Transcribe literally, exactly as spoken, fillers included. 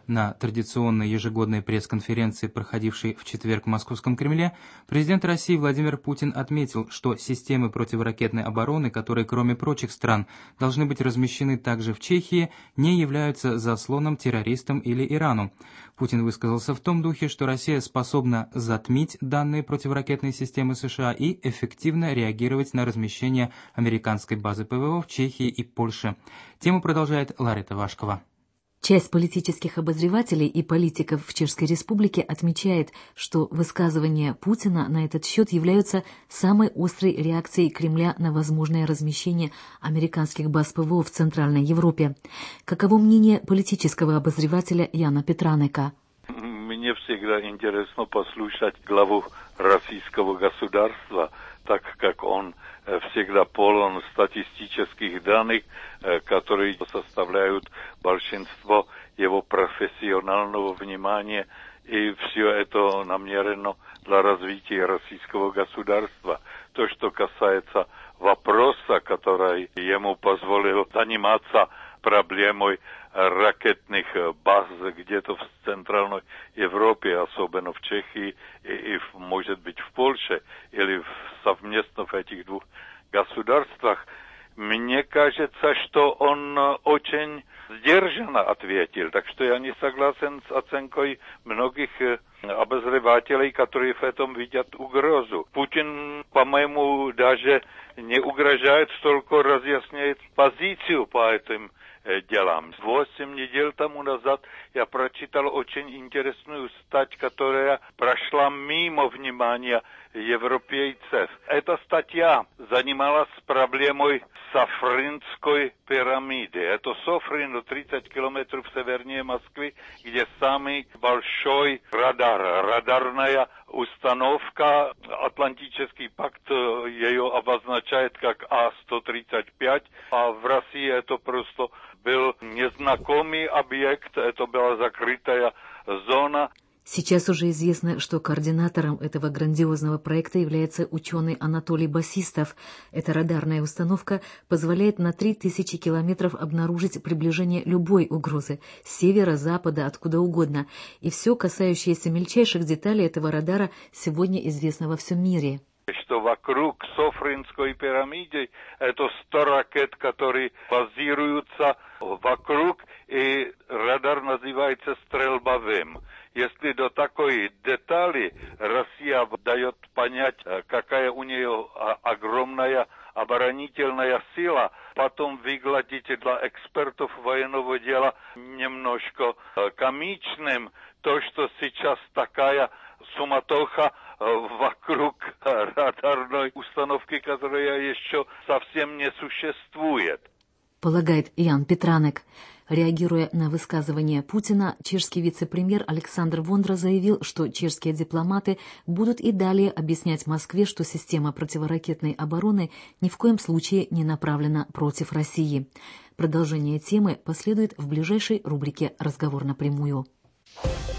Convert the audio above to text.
На традиционной ежегодной пресс-конференции, проходившей в четверг в Московском Кремле, президент России Владимир Путин отметил, что системы противоракетной обороны, которые, кроме прочих стран, должны быть размещены также в Чехии, не являются заслоном террористам или Ирану. Путин высказался в том духе, что Россия способна затмить данные противоракетной системы США и эффективно реагировать на размещение американской базы ПВО в Чехии и Польше. Тему продолжает Ларита Вашкова. Часть политических обозревателей и политиков в Чешской Республике отмечает, что высказывания Путина на этот счет являются самой острой реакцией Кремля на возможное размещение американских баз ПВО в Центральной Европе. Каково мнение политического обозревателя Яна Петранека? Мне всегда интересно послушать главу российского государства, так как он всегда полон статистических данных, которые составляют большинство его профессионального внимания, и все это намерено для развития российского государства. То, что касается вопроса, который ему позволил заниматься проблемой ракетных баз где-то в Центральной Европе, особенно в Чехии и, и может быть в Польше, или в, совместно в этих двух государствах, мне кажется, что он очень сдержанно ответил. Так что я не согласен с оценкой многих обозревателей, которые в этом видят угрозу. Путин, по-моему, даже не угрожает, только разъясняет позицию по этим делам. Восемь недель тому назад я прочитал очень интересную статью, которая прошла мимо внимания европейцев. Эта статья занималась проблемой Софринской пирамиды. Это Софрин, тридцать километров севернее Москвы, где самый большой радар, радарная установка. Атлантический пакт ее обозначает как А сто тридцать пять, а в России это просто был незнакомый объект, это была закрытая зона. Сейчас уже известно, что координатором этого грандиозного проекта является ученый Анатолий Басистов. Эта радарная установка позволяет на три тысячи километров обнаружить приближение любой угрозы – с севера, запада, откуда угодно. И все, касающееся мельчайших деталей этого радара, сегодня известно во всем мире. Что вокруг Софринской пирамиды это сто ракет, которые базируются вокруг, и радар называется стрельбовым. Если до такой детали Россия дает понять, какая у нее огромная оборонительная сила, потом выглядит для экспертов военного дела немножко комичным то, что сейчас такая суматоха вокруг радарной установки, которая еще совсем не существует. Полагает Ян Петранек. Реагируя на высказывание Путина, чешский вице-премьер Александр Вондра заявил, что чешские дипломаты будут и далее объяснять Москве, что система противоракетной обороны ни в коем случае не направлена против России. Продолжение темы последует в ближайшей рубрике «Разговор напрямую».